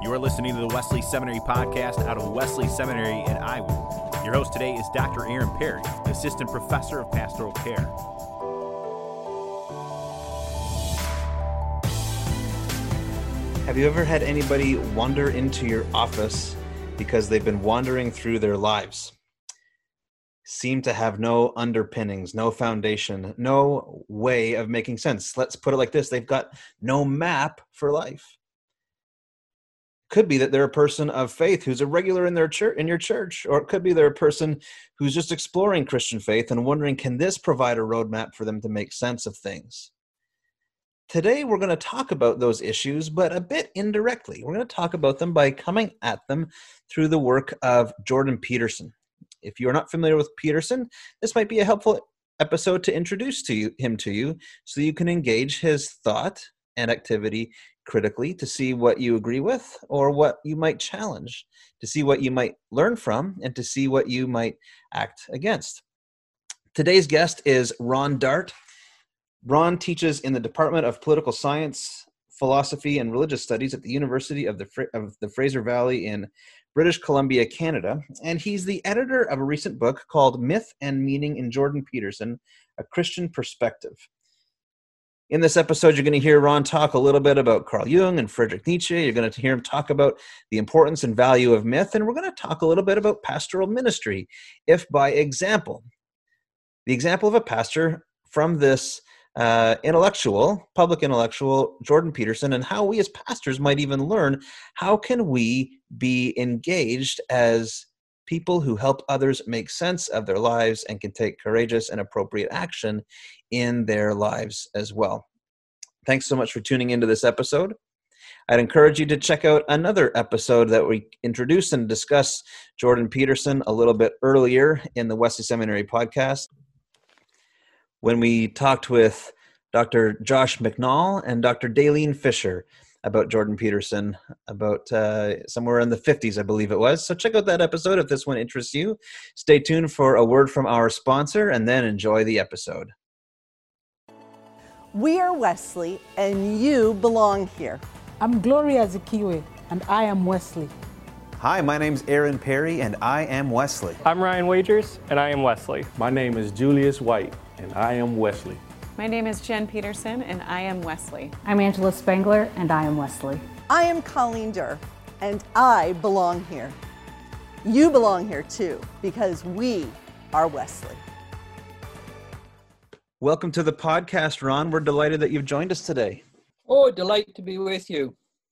You are listening to the Wesley Seminary podcast out of Wesley Seminary in Iowa. Your host today is Dr. Aaron Perry, Assistant Professor of Pastoral Care. Have you ever had anybody wander into your office because they've been wandering through their lives? Seem to have no underpinnings, no foundation, no way of making sense. Let's put it like this. They've got no map for life. Could be that they're a person of faith who's a regular in their church, in your church, or it could be they're a person who's just exploring Christian faith and wondering, can this provide a roadmap for them to make sense of things? Today, we're going to talk about those issues, but a bit indirectly. We're going to talk about them by coming at them through the work of Jordan Peterson. If you're not familiar with Peterson, this might be a helpful episode to introduce him to you so you can engage his thought and activity critically to see what you agree with or what you might challenge, to see what you might learn from, and to see what you might act against. Today's guest is Ron Dart. Ron teaches in the Department of Political Science, Philosophy, and Religious Studies at the University of the Fraser Valley in British Columbia, Canada, and he's the editor of a recent book called Myth and Meaning in Jordan Peterson, A Christian Perspective. In this episode, you're going to hear Ron talk a little bit about Carl Jung and Friedrich Nietzsche. You're going to hear him talk about the importance and value of myth, and we're going to talk a little bit about pastoral ministry, if by example. The example of a pastor from this public intellectual, Jordan Peterson, and how we as pastors might even learn, how can we be engaged as people who help others make sense of their lives and can take courageous and appropriate action in their lives as well. Thanks so much for tuning into this episode. I'd encourage you to check out another episode that we introduced and discussed Jordan Peterson a little bit earlier in the Wesley Seminary podcast, when we talked with Dr. Josh McNall and Dr. Daleen Fisher about Jordan Peterson, about somewhere in the 50s, I believe it was. So check out that episode if this one interests you. Stay tuned for a word from our sponsor, and then enjoy the episode. We are Wesley, and you belong here. I'm Gloria Zikiwe, and I am Wesley. Hi, my name's Aaron Perry, and I am Wesley. I'm Ryan Wagers, and I am Wesley. My name is Julius White, and I am Wesley. My name is Jen Peterson, and I am Wesley. I'm Angela Spangler, and I am Wesley. I am Colleen Durr, and I belong here. You belong here too, because we are Wesley. Welcome to the podcast, Ron. We're delighted that you've joined us today. Oh, delight to be with you.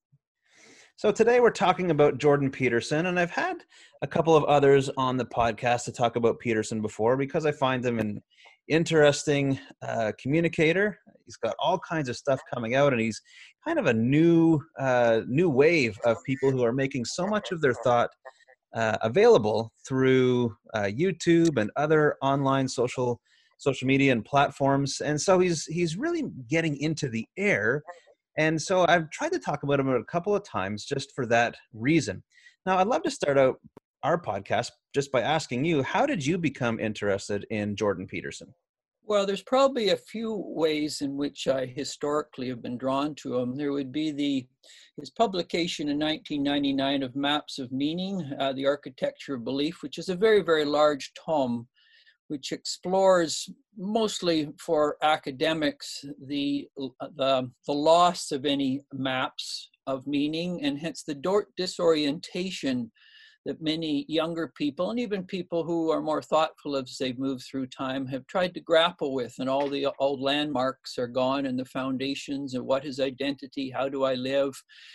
So today we're talking about Jordan Peterson, and I've had a couple of others on the podcast to talk about Peterson before because I find him an interesting communicator. He's got all kinds of stuff coming out, and he's kind of a new wave of people who are making so much of their thought available through YouTube and other online social media and platforms. And so he's really getting into the air. And so I've tried to talk about him a couple of times just for that reason. Now, I'd love to start out our podcast just by asking you, how did you become interested in Jordan Peterson? Well, there's probably a few ways in which I historically have been drawn to him. There would be his publication in 1999 of Maps of Meaning, The Architecture of Belief, which is a very, very large tome, which explores mostly for academics the loss of any maps of meaning, and hence the disorientation that many younger people and even people who are more thoughtful as they've moved through time have tried to grapple with, and all the old landmarks are gone and the foundations of what is identity, how do I live,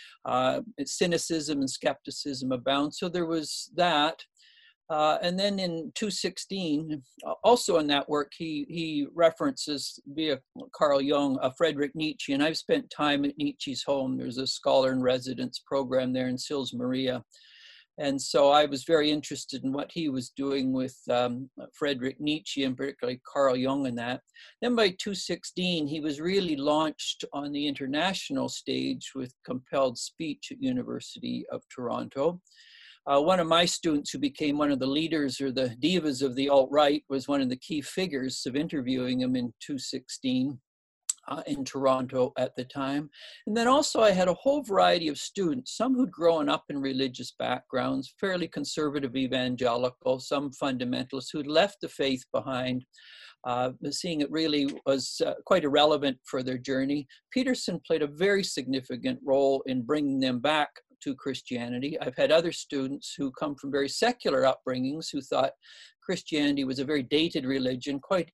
cynicism and skepticism abound. So there was that. And then in 2016, also in that work, he references via Carl Jung, Friedrich Nietzsche, and I've spent time at Nietzsche's home. There's a scholar in residence program there in Sils Maria. And so I was very interested in what he was doing with Friedrich Nietzsche, and particularly Carl Jung in that. Then by 2016, he was really launched on the international stage with compelled speech at University of Toronto. One of my students who became one of the leaders or the divas of the alt-right was one of the key figures of interviewing him in 2016. in Toronto at the time. And then also I had a whole variety of students, some who'd grown up in religious backgrounds, fairly conservative evangelical, some fundamentalists who'd left the faith behind, seeing it really was quite irrelevant for their journey. Peterson played a very significant role in bringing them back to Christianity. I've had other students who come from very secular upbringings who thought Christianity was a very dated religion, quite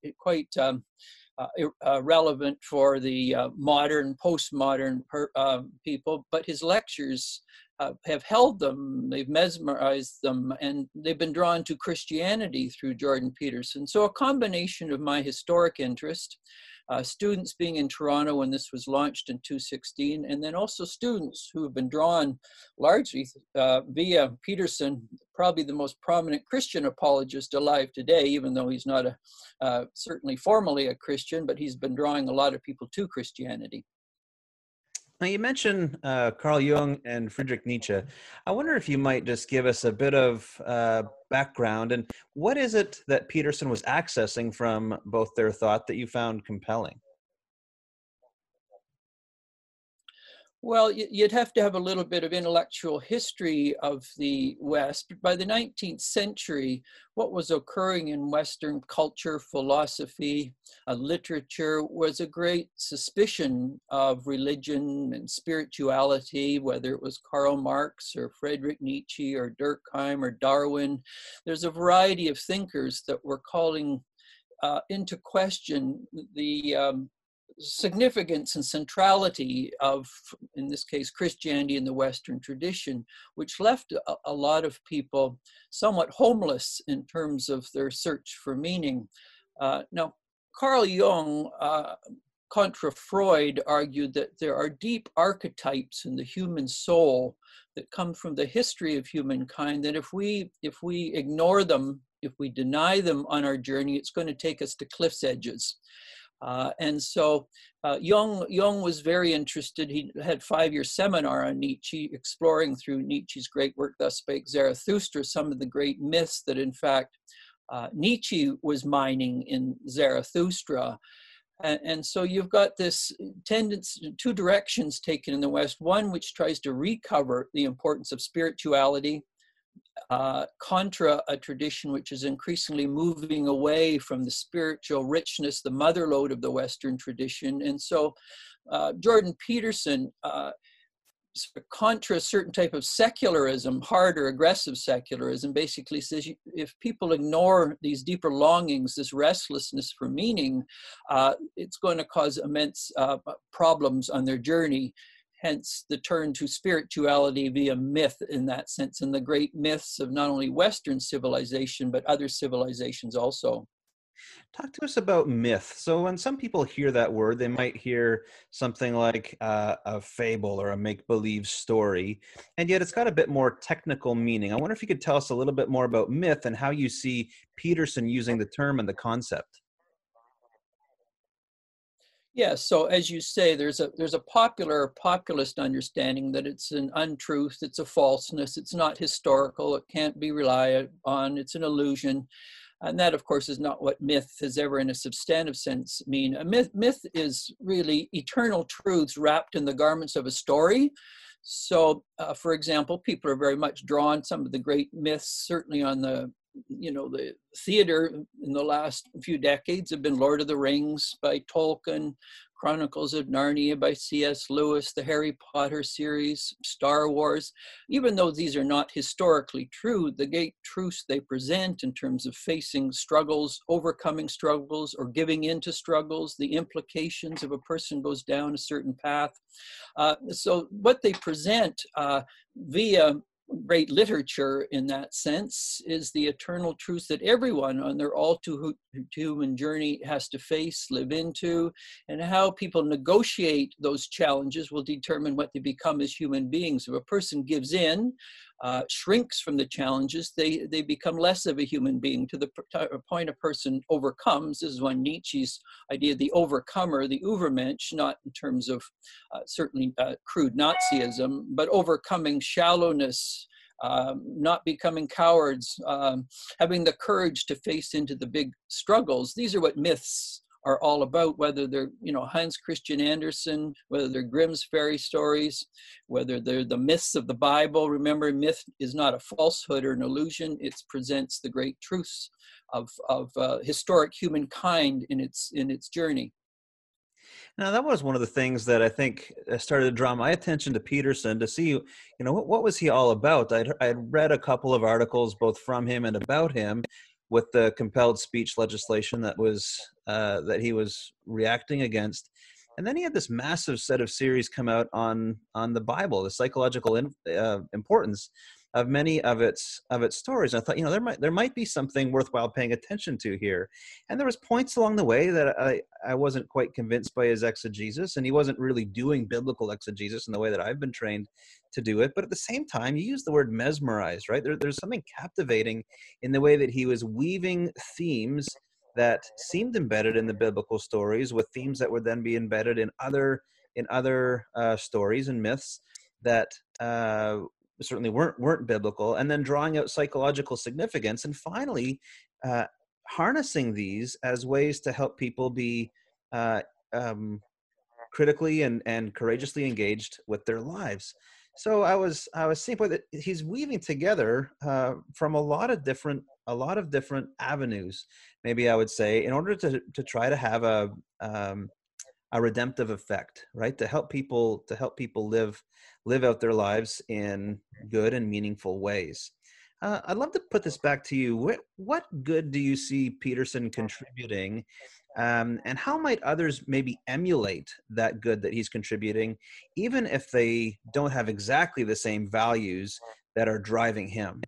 relevant for the modern, postmodern people, but his lectures have held them, they've mesmerized them, and they've been drawn to Christianity through Jordan Peterson. So a combination of my historic interest, students being in Toronto when this was launched in 2016, and then also students who have been drawn largely via Peterson, probably the most prominent Christian apologist alive today, even though he's not certainly formally a Christian, but he's been drawing a lot of people to Christianity. Now, you mentioned Carl Jung and Friedrich Nietzsche. I wonder if you might just give us a bit of background, and what is it that Peterson was accessing from both their thought that you found compelling? Well, you'd have to have a little bit of intellectual history of the West. But by the 19th century, what was occurring in Western culture, philosophy, literature was a great suspicion of religion and spirituality, whether it was Karl Marx or Friedrich Nietzsche or Durkheim or Darwin. There's a variety of thinkers that were calling into question the significance and centrality of, in this case, Christianity in the Western tradition, which left a lot of people somewhat homeless in terms of their search for meaning. Now, Carl Jung, contra Freud, argued that there are deep archetypes in the human soul that come from the history of humankind, that if we ignore them, if we deny them on our journey, it's going to take us to cliff's edges. And so Jung was very interested. He had a 5-year seminar on Nietzsche, exploring through Nietzsche's great work, Thus Spake Zarathustra, some of the great myths that in fact Nietzsche was mining in Zarathustra. And so you've got this tendency, two directions taken in the West, one which tries to recover the importance of spirituality, contra a tradition which is increasingly moving away from the spiritual richness, the mother lode of the Western tradition. And so Jordan Peterson, contra a certain type of secularism, hard or aggressive secularism, basically says if people ignore these deeper longings, this restlessness for meaning, it's going to cause immense problems on their journey. Hence the turn to spirituality via myth in that sense, and the great myths of not only Western civilization, but other civilizations also. Talk to us about myth. So when some people hear that word, they might hear something like a fable or a make-believe story, and yet it's got a bit more technical meaning. I wonder if you could tell us a little bit more about myth and how you see Peterson using the term and the concept. Yeah, so as you say, there's a populist understanding that it's an untruth, it's a falseness, it's not historical, it can't be relied on, it's an illusion. And that, of course, is not what myth has ever in a substantive sense mean. A myth is really eternal truths wrapped in the garments of a story. So, for example, people are very much drawn, some of the great myths, certainly on the theater in the last few decades have been Lord of the Rings by Tolkien, Chronicles of Narnia by C.S. Lewis, the Harry Potter series, Star Wars. Even though these are not historically true, the great truths they present in terms of facing struggles, overcoming struggles, or giving into struggles, the implications if a person goes down a certain path. So what they present via great literature in that sense is the eternal truths that everyone on their all too human journey has to face, live into, and how people negotiate those challenges will determine what they become as human beings. If a person gives in, shrinks from the challenges, they become less of a human being. To the point a person overcomes, this is one Nietzsche's idea, the overcomer, the Übermensch, not in terms of certainly crude Nazism, but overcoming shallowness, not becoming cowards, having the courage to face into the big struggles. These are what myths are all about, whether they're, Hans Christian Andersen, whether they're Grimm's fairy stories, whether they're the myths of the Bible. Remember, myth is not a falsehood or an illusion. It presents the great truths of historic humankind in its journey. Now, that was one of the things that I think started to draw my attention to Peterson, to see, what was he all about? I had read a couple of articles both from him and about him with the compelled speech legislation that he was reacting against. And then he had this massive set of series come out on the Bible, the psychological importance of many of its stories. And I thought, there might be something worthwhile paying attention to here. And there was points along the way that I wasn't quite convinced by his exegesis, and he wasn't really doing biblical exegesis in the way that I've been trained to do it. But at the same time, you use the word mesmerized, right? There's something captivating in the way that he was weaving themes that seemed embedded in the biblical stories with themes that would then be embedded in other stories and myths that certainly weren't biblical, and then drawing out psychological significance, and finally harnessing these as ways to help people be critically and courageously engaged with their lives. So I was seeing that he's weaving together from a lot of different avenues, maybe I would say, in order to try to have a redemptive effect, right? To help people live out their lives in good and meaningful ways. I'd love to put this back to you. What good do you see Peterson contributing, and how might others maybe emulate that good that he's contributing, even if they don't have exactly the same values that are driving him?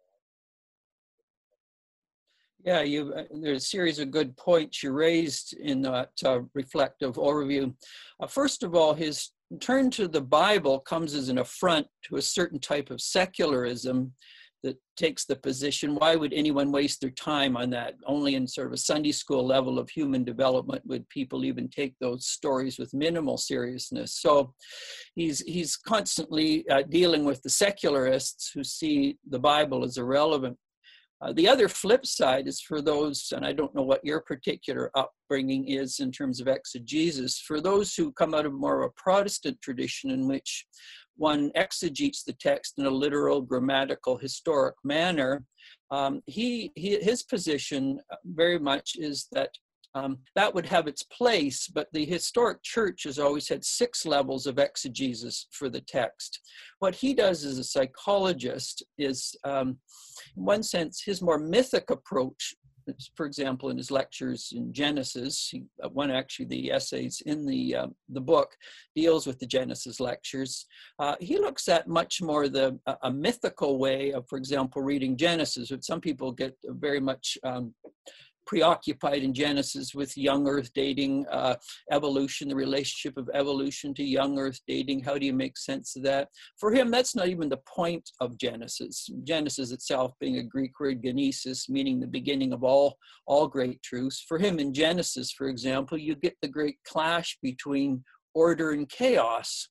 Yeah, there's a series of good points you raised in that reflective overview. First of all, his turn to the Bible comes as an affront to a certain type of secularism that takes the position, why would anyone waste their time on that? Only in sort of a Sunday school level of human development would people even take those stories with minimal seriousness. So he's constantly dealing with the secularists who see the Bible as irrelevant. The other flip side is for those, and I don't know what your particular upbringing is in terms of exegesis, for those who come out of more of a Protestant tradition in which one exegetes the text in a literal, grammatical, historic manner, his position very much is that that would have its place, but the historic church has always had 6 levels of exegesis for the text. What he does as a psychologist is, in one sense, his more mythic approach. For example, in his lectures in Genesis, one actually the essays in the book deals with the Genesis lectures. He looks at much more a mythical way of, for example, reading Genesis, which some people get very much preoccupied in Genesis with young Earth dating, evolution, the relationship of evolution to young Earth dating. How do you make sense of that? For him, that's not even the point of Genesis. Genesis itself being a Greek word, genesis, meaning the beginning of all great truths. For him, in Genesis, for example, you get the great clash between order and chaos.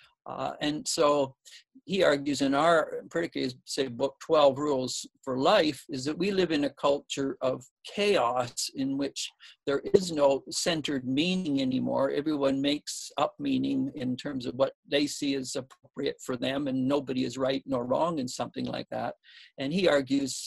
And so he argues in particularly say book 12 Rules for Life, is that we live in a culture of chaos in which there is no centered meaning anymore. Everyone makes up meaning in terms of what they see as appropriate for them, and nobody is right nor wrong in something like that. And he argues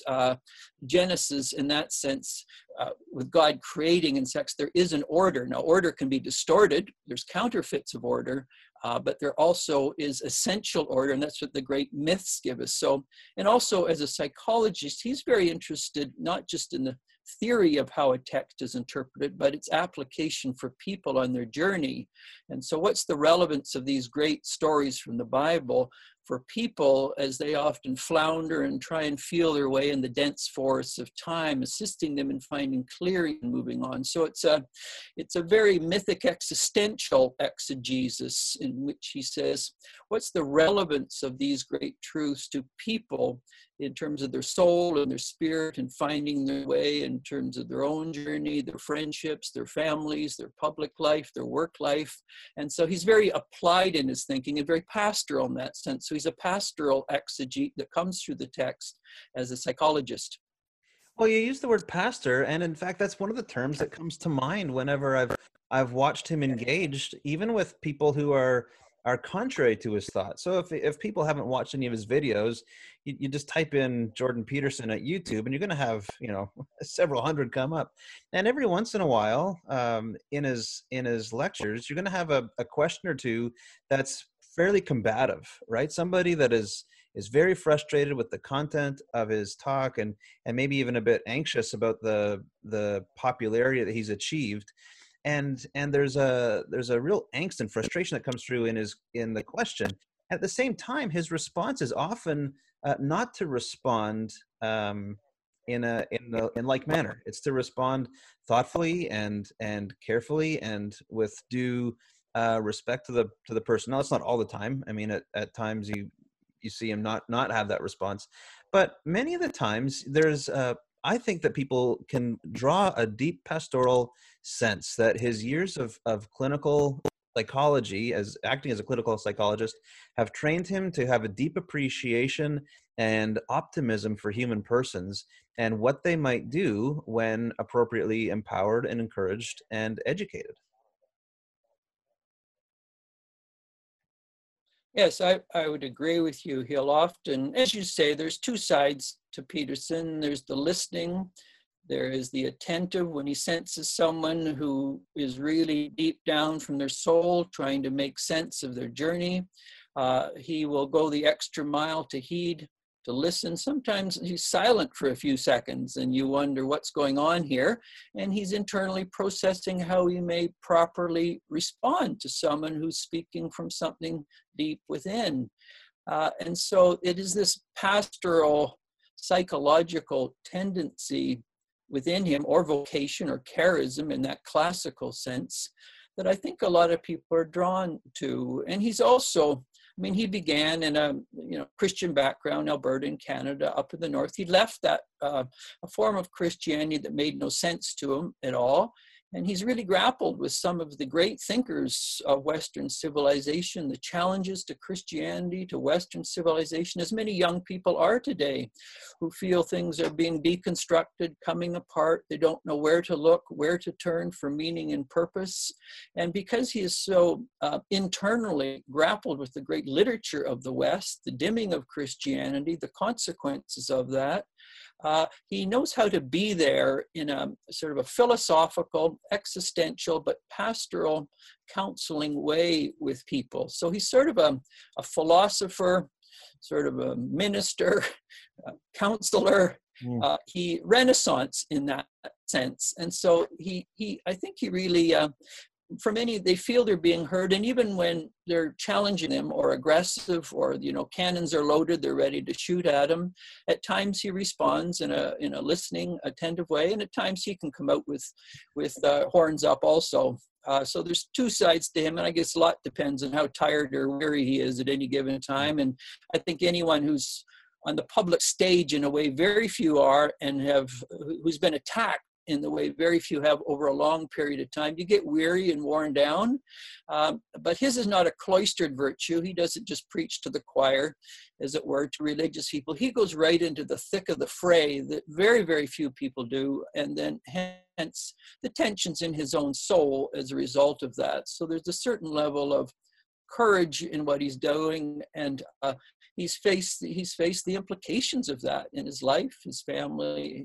Genesis in that sense, with God creating in sex, there is an order. Now, order can be distorted. There's counterfeits of order. But there also is essential order, and that's what the great myths give us. So, and also as a psychologist, he's very interested not just in the theory of how a text is interpreted, but its application for people on their journey. And so what's the relevance of these great stories from the Bible for people as they often flounder and try and feel their way in the dense forests of time, assisting them in finding clearing and moving on. So it's a very mythic existential exegesis in which he says, what's the relevance of these great truths to people in terms of their soul and their spirit and finding their way in terms of their own journey, their friendships, their families, their public life, their work life. And so he's very applied in his thinking and very pastoral in that sense. So he's a pastoral exegete that comes through the text as a psychologist. Well, you use the word pastor, and in fact, that's one of the terms that comes to mind whenever I've watched him engaged, even with people who are contrary to his thought. So if people haven't watched any of his videos, you just type in Jordan Peterson at YouTube, and you're going to have several hundred come up. And every once in a while, in his lectures, you're going to have a question or two that's fairly combative, right? Somebody that is very frustrated with the content of his talk and maybe even a bit anxious about the popularity that he's achieved. And there's a real angst and frustration that comes through in the question. At the same time, his response is often not to respond in like manner. It's to respond thoughtfully and carefully and with due respect to the person. Now, it's not all the time. I mean, at times you see him not have that response, but many of the times there's I think that people can draw a deep pastoral sense that his years of clinical psychology, as acting as a clinical psychologist, have trained him to have a deep appreciation and optimism for human persons and what they might do when appropriately empowered and encouraged and educated. Yes, I would agree with you. He'll often, as you say, there's two sides to Peterson. There's the listening. There is the attentive when he senses someone who is really deep down from their soul trying to make sense of their journey. He will go the extra mile to heed, to listen. Sometimes he's silent for a few seconds and you wonder what's going on here. And he's internally processing how he may properly respond to someone who's speaking from something deep within. And so it is this pastoral psychological tendency within him, or vocation or charism in that classical sense, that I think a lot of people are drawn to. And he's also, I mean, he began in a Christian background, Alberta in Canada, up in the north. He left that a form of Christianity that made no sense to him at all. And he's really grappled with some of the great thinkers of Western civilization, the challenges to Christianity, to Western civilization, as many young people are today, who feel things are being deconstructed, coming apart. They don't know where to look, where to turn for meaning and purpose. And because he is so internally grappled with the great literature of the West, the dimming of Christianity, the consequences of that, he knows how to be there in a sort of a philosophical, existential, but pastoral, counseling way with people. So he's sort of a philosopher, sort of a minister, a counselor. He Renaissance in that sense. And so I think he really, for many, they feel they're being heard, and even when they're challenging them or aggressive, or cannons are loaded, they're ready to shoot at him. At times he responds in a listening, attentive way, and at times he can come out with horns up also. So there's two sides to him, and I guess a lot depends on how tired or weary he is at any given time. And I think anyone who's on the public stage in a way very few are, and who's been attacked in the way very few have over a long period of time, you get weary and worn down. But his is not a cloistered virtue. He doesn't just preach to the choir, as it were, to religious people. He goes right into the thick of the fray that very, very few people do, and then hence the tensions in his own soul as a result of that. So there's a certain level of courage in what he's doing, and he's faced the implications of that in his life, his family.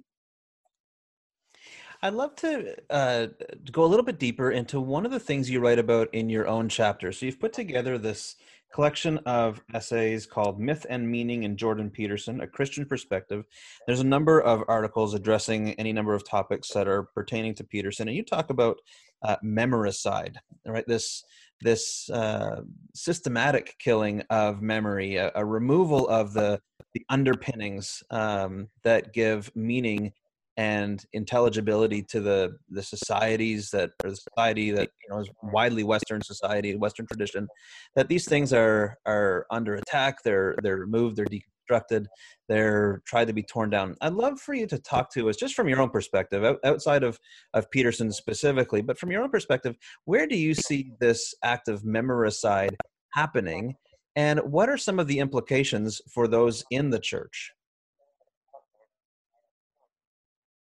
I'd love to go a little bit deeper into one of the things you write about in your own chapter. So you've put together this collection of essays called Myth and Meaning in Jordan Peterson, A Christian Perspective. There's a number of articles addressing any number of topics that are pertaining to Peterson. And you talk about memoricide, right? This systematic killing of memory, a removal of the underpinnings that give meaning and intelligibility to the societies that, or the society that is widely Western society, Western tradition, that these things are under attack. They're removed, they're deconstructed, they're tried to be torn down. I'd love for you to talk to us, just from your own perspective, outside of Peterson specifically, but from your own perspective, where do you see this act of memoricide happening, and what are some of the implications for those in the church?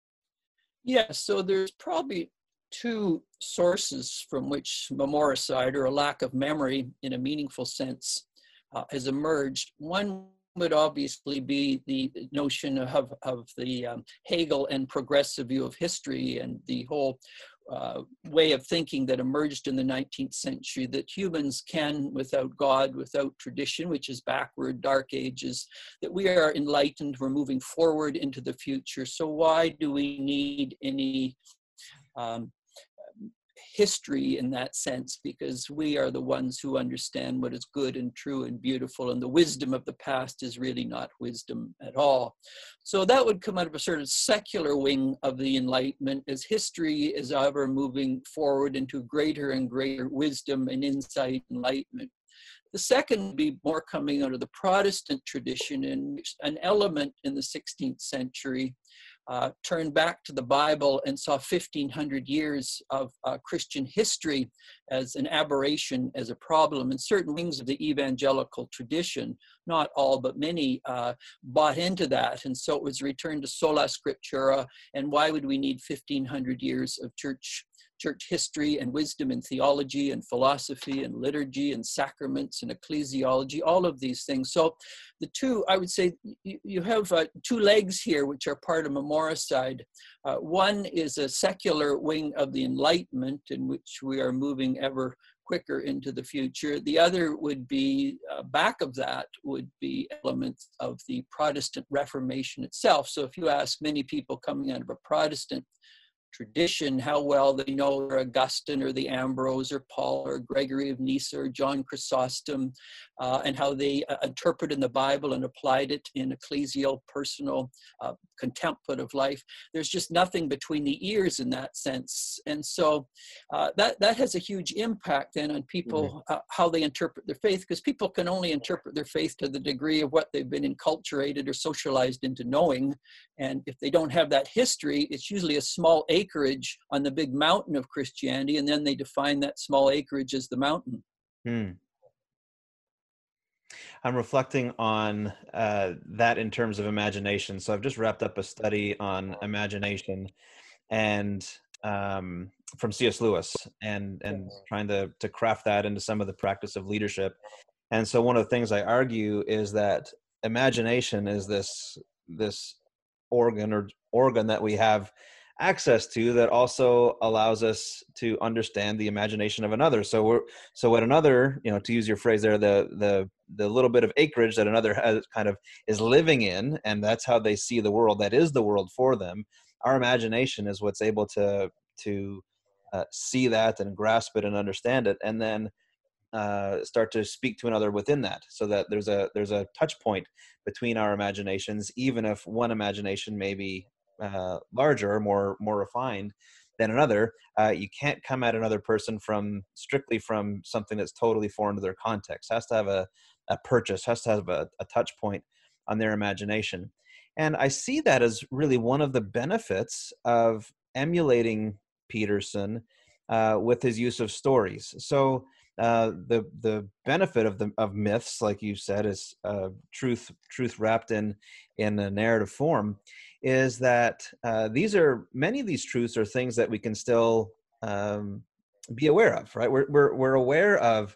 Yes, so there's probably two sources from which memoricide, or a lack of memory in a meaningful sense, has emerged. One would obviously be the notion of the Hegel and progressive view of history, and the whole way of thinking that emerged in the 19th century, that humans can, without God, without tradition, which is backward, dark ages, that we are enlightened, we're moving forward into the future. So why do we need any history in that sense? Because we are the ones who understand what is good and true and beautiful, and the wisdom of the past is really not wisdom at all. So that would come out of a sort of secular wing of the Enlightenment, as history is ever moving forward into greater and greater wisdom and insight, enlightenment. The second would be more coming out of the Protestant tradition, in which an element in the 16th century turned back to the Bible and saw 1,500 years of Christian history as an aberration, as a problem. And certain wings of the evangelical tradition, not all but many, bought into that. And so it was returned to sola scriptura. And why would we need 1,500 years of church history and wisdom and theology and philosophy and liturgy and sacraments and ecclesiology, all of these things. So the two, I would say, you have two legs here, which are part of memoricide. One is a secular wing of the Enlightenment, in which we are moving ever quicker into the future. The other would be, back of that, would be elements of the Protestant Reformation itself. So if you ask many people coming out of a Protestant tradition how well they know Augustine or the Ambrose or Paul or Gregory of Nyssa or John Chrysostom, and how they interpreted the Bible and applied it in ecclesial, personal, contemplative life. There's just nothing between the ears in that sense. And so that has a huge impact then on people, how they interpret their faith, because people can only interpret their faith to the degree of what they've been enculturated or socialized into knowing. And if they don't have that history, it's usually a small acreage on the big mountain of Christianity, and then they define that small acreage as the mountain. I'm reflecting on that in terms of imagination. So I've just wrapped up a study on imagination, and from C.S. Lewis, and trying to craft that into some of the practice of leadership. And so one of the things I argue is that imagination is this organ that we have access to, that also allows us to understand the imagination of another. So what another, to use your phrase there, the little bit of acreage that another has kind of is living in, and that's how they see the world, that is the world for them. Our imagination is what's able to see that and grasp it and understand it, and then start to speak to another within that, so that there's a touch point between our imaginations, even if one imagination may be larger, more refined than another. You can't come at another person strictly from something that's totally foreign to their context. Has to have a purchase, has to have a touch point on their imagination. And I see that as really one of the benefits of emulating Peterson with his use of stories. So the benefit of myths, like you said, is truth wrapped in a narrative form, is that many of these truths are things that we can still be aware of, right? We're aware of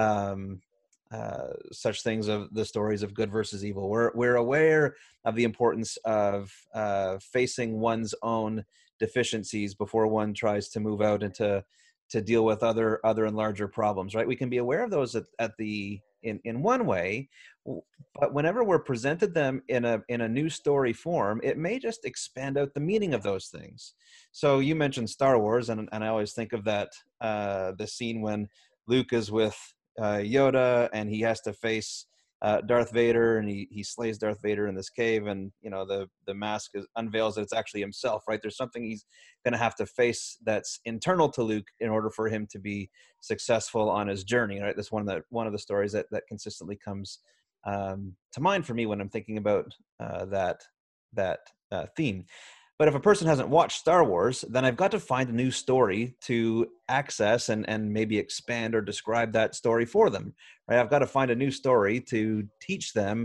such things, of the stories of good versus evil. We're aware of the importance of facing one's own deficiencies before one tries to move out into to deal with other and larger problems, right? We can be aware of those in one way, but whenever we're presented them in a new story form, it may just expand out the meaning of those things. So you mentioned Star Wars, and I always think of that the scene when Luke is with Yoda, and he has to face Darth Vader, and he slays Darth Vader in this cave, and the mask unveils that it's actually himself, right? There's something he's going to have to face that's internal to Luke in order for him to be successful on his journey, right? That's one of the stories that consistently comes to mind for me when I'm thinking about that theme. But if a person hasn't watched Star Wars, then I've got to find a new story to access and maybe expand or describe that story for them, right? I've got to find a new story to teach them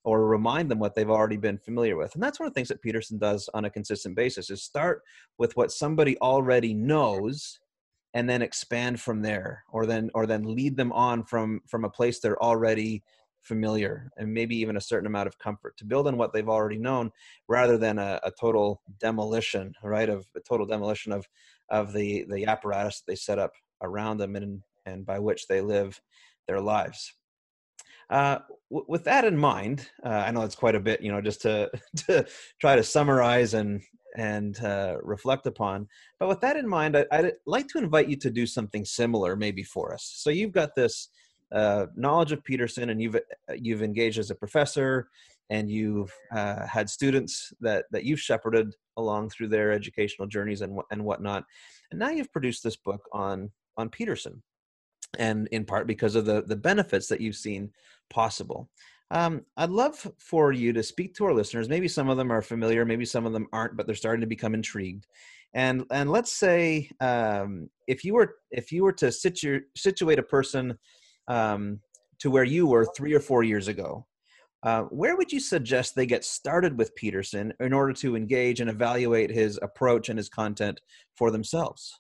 or remind them what they've already been familiar with. And that's one of the things that Peterson does on a consistent basis, is start with what somebody already knows and then expand from there, or then lead them on from a place they're already familiar, and maybe even a certain amount of comfort, to build on what they've already known, rather than a total demolition, right? Of a total demolition of the apparatus that they set up around them and by which they live their lives. With that in mind, I know it's quite a bit, just to try to summarize and reflect upon. But with that in mind, I'd like to invite you to do something similar maybe for us. So you've got this knowledge of Peterson, and you've engaged as a professor, and you've had students that you've shepherded along through their educational journeys and whatnot. And now you've produced this book on Peterson, and in part because of the benefits that you've seen possible. I'd love for you to speak to our listeners. Maybe some of them are familiar, maybe some of them aren't, but they're starting to become intrigued. And let's say if you were to situate a person to where you were 3 or 4 years ago, where would you suggest they get started with Peterson in order to engage and evaluate his approach and his content for themselves?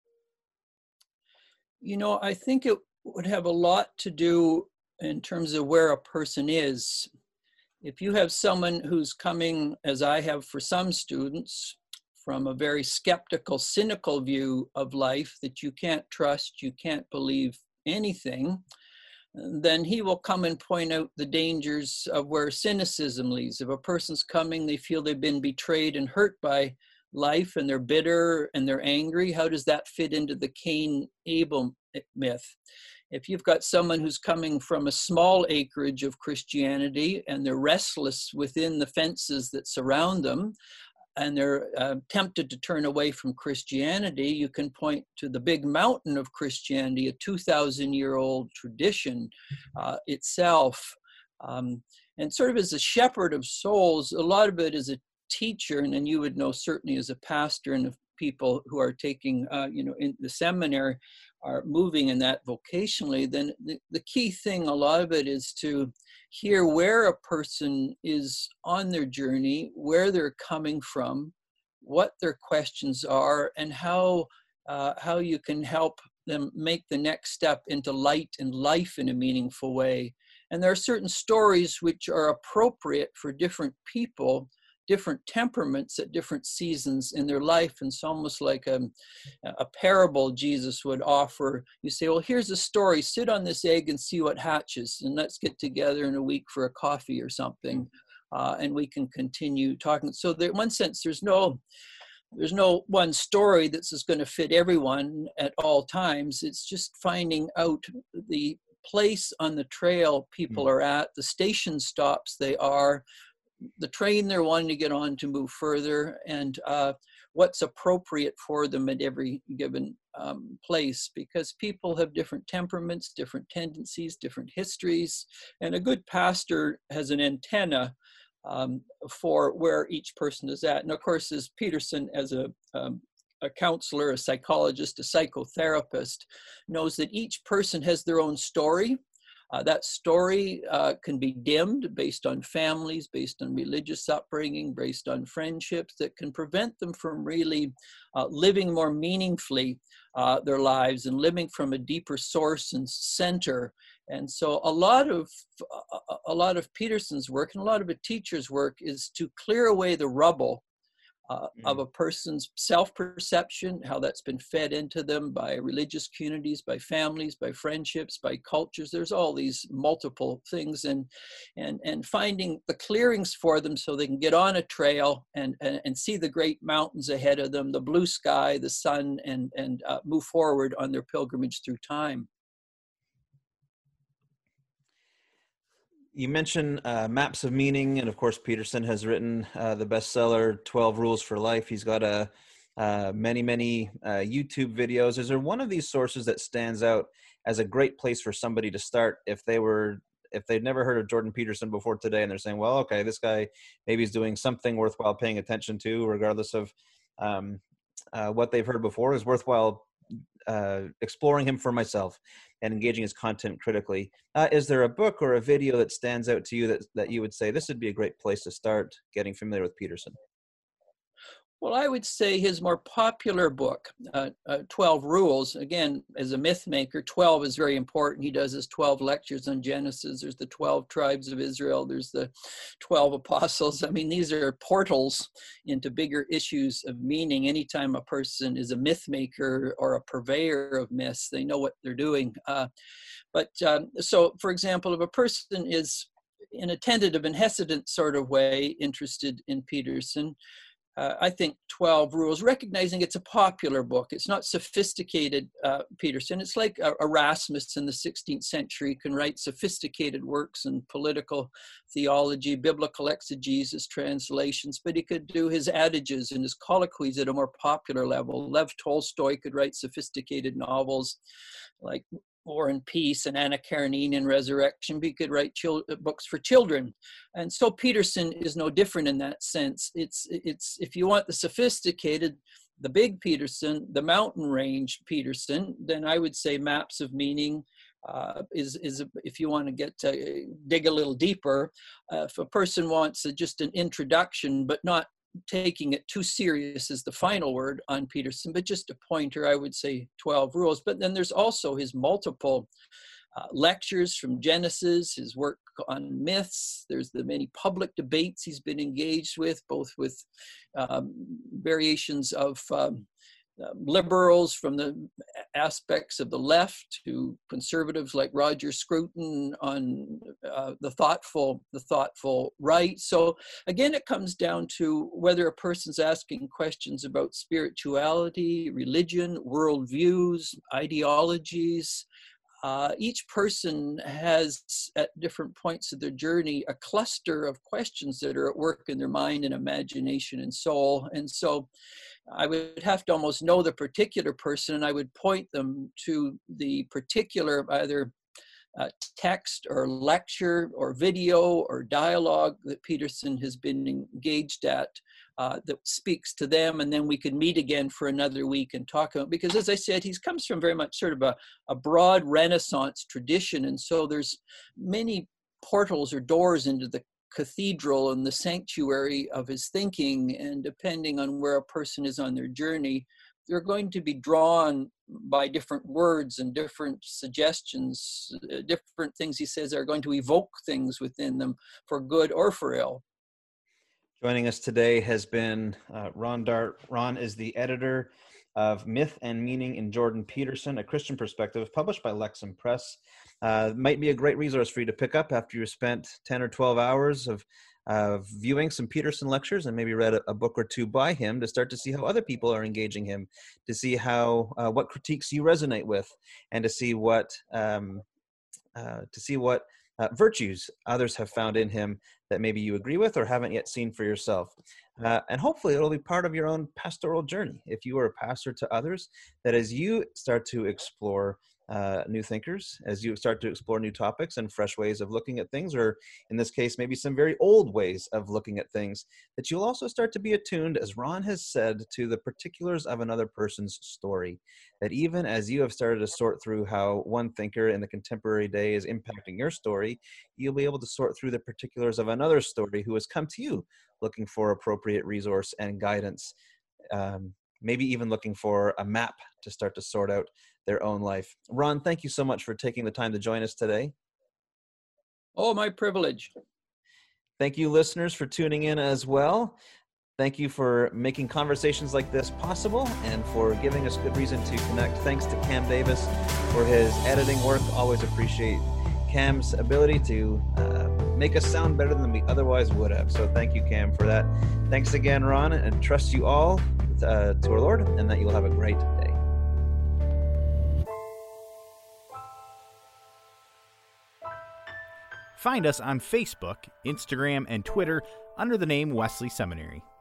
I think it would have a lot to do in terms of where a person is. If you have someone who's coming, as I have for some students, from a very skeptical, cynical view of life, that you can't trust, you can't believe anything, then he will come and point out the dangers of where cynicism leads. If a person's coming, they feel they've been betrayed and hurt by life, and they're bitter and they're angry, how does that fit into the Cain-Abel myth? If you've got someone who's coming from a small acreage of Christianity and they're restless within the fences that surround them, and they're tempted to turn away from Christianity, you can point to the big mountain of Christianity, a 2,000-year-old tradition itself. And sort of as a shepherd of souls, a lot of it is a teacher, and then you would know certainly as a pastor, and if people who are taking, in the seminary are moving in that vocationally, then the key thing, a lot of it is to hear where a person is on their journey, where they're coming from, what their questions are, and how you can help them make the next step into light and life in a meaningful way. And there are certain stories which are appropriate for different people, different temperaments at different seasons in their life. And it's almost like a parable Jesus would offer. You say, well, here's a story, sit on this egg and see what hatches, and let's get together in a week for a coffee or something, and we can continue talking. So there, in one sense, there's no one story that's just going to fit everyone at all times. It's just finding out the place on the trail people are at, the station stops they are, the train they're wanting to get on to move further, and what's appropriate for them at every given place, because people have different temperaments, different tendencies, different histories, and a good pastor has an antenna for where each person is at. And of course, as Peterson, as a counselor, a psychologist, a psychotherapist, knows that each person has their own story. That story can be dimmed based on families, based on religious upbringing, based on friendships that can prevent them from really living more meaningfully their lives and living from a deeper source and center. And so a lot of Peterson's work and a lot of a teacher's work is to clear away the rubble of a person's self-perception, how that's been fed into them by religious communities, by families, by friendships, by cultures. There's all these multiple things, and finding the clearings for them so they can get on a trail and see the great mountains ahead of them, the blue sky, the sun, and move forward on their pilgrimage through time. You mentioned Maps of Meaning, and of course, Peterson has written the bestseller 12 Rules for Life. He's got many YouTube videos. Is there one of these sources that stands out as a great place for somebody to start if they'd never heard of Jordan Peterson before today, and they're saying, well, okay, this guy maybe is doing something worthwhile paying attention to, regardless of what they've heard before, is worthwhile exploring him for myself and engaging his content critically. Is there a book or a video that stands out to you that you would say this would be a great place to start getting familiar with Peterson? Well, I would say his more popular book, 12 Rules, again, as a myth maker, 12 is very important. He does his 12 lectures on Genesis. There's the 12 tribes of Israel. There's the 12 apostles. I mean, these are portals into bigger issues of meaning. Anytime a person is a myth maker or a purveyor of myths, they know what they're doing. So, for example, if a person is in a tentative and hesitant sort of way interested in Peterson, I think 12 Rules, recognizing it's a popular book. It's not sophisticated, Peterson. It's like Erasmus in the 16th century can write sophisticated works in political theology, biblical exegesis, translations, but he could do his adages and his colloquies at a more popular level. Lev Tolstoy could write sophisticated novels like War and Peace and Anna Karenina and Resurrection. He could write books for children. And so Peterson is no different in that sense. It's if you want the sophisticated, the big Peterson, the mountain range Peterson, then I would say Maps of Meaning is if you want to dig a little deeper. If a person wants just an introduction, but not taking it too serious as the final word on Peterson, but just a pointer, I would say 12 Rules. But then there's also his multiple lectures from Genesis, his work on myths. There's the many public debates he's been engaged with, both with variations of liberals from the aspects of the left to conservatives like Roger Scruton on the thoughtful right. So again, it comes down to whether a person's asking questions about spirituality, religion, worldviews, ideologies. Each person has, at different points of their journey, a cluster of questions that are at work in their mind and imagination and soul. And so I would have to almost know the particular person, and I would point them to the particular either text or lecture or video or dialogue that Peterson has been engaged at that speaks to them, and then we could meet again for another week and talk about it. Because as I said, he comes from very much sort of a broad Renaissance tradition, and so there's many portals or doors into the cathedral and the sanctuary of his thinking, and depending on where a person is on their journey, they're going to be drawn by different words and different suggestions, different things he says are going to evoke things within them for good or for ill. Joining us today has been Ron Dart. Ron is the editor of Myth and Meaning in Jordan Peterson, A Christian Perspective, published by Lexham Press. Might be a great resource for you to pick up after you spent 10 or 12 hours of viewing some Peterson lectures and maybe read a book or two by him, to start to see how other people are engaging him, to see how what critiques you resonate with, and to see what virtues others have found in him that maybe you agree with or haven't yet seen for yourself. And hopefully it'll be part of your own pastoral journey. If you are a pastor to others, that as you start to explore new thinkers, as you start to explore new topics and fresh ways of looking at things, or in this case, maybe some very old ways of looking at things, that you'll also start to be attuned, as Ron has said, to the particulars of another person's story. That even as you have started to sort through how one thinker in the contemporary day is impacting your story, you'll be able to sort through the particulars of another story who has come to you looking for appropriate resource and guidance, maybe even looking for a map to start to sort out their own life. Ron, thank you so much for taking the time to join us today. Oh, my privilege. Thank you, listeners, for tuning in as well. Thank you for making conversations like this possible and for giving us good reason to connect. Thanks to Cam Davis for his editing work. Always appreciate Cam's ability to make us sound better than we otherwise would have. So thank you, Cam, for that. Thanks again, Ron, and trust you all to our Lord, and that you'll have a great day. Find us on Facebook, Instagram, and Twitter under the name Wesley Seminary.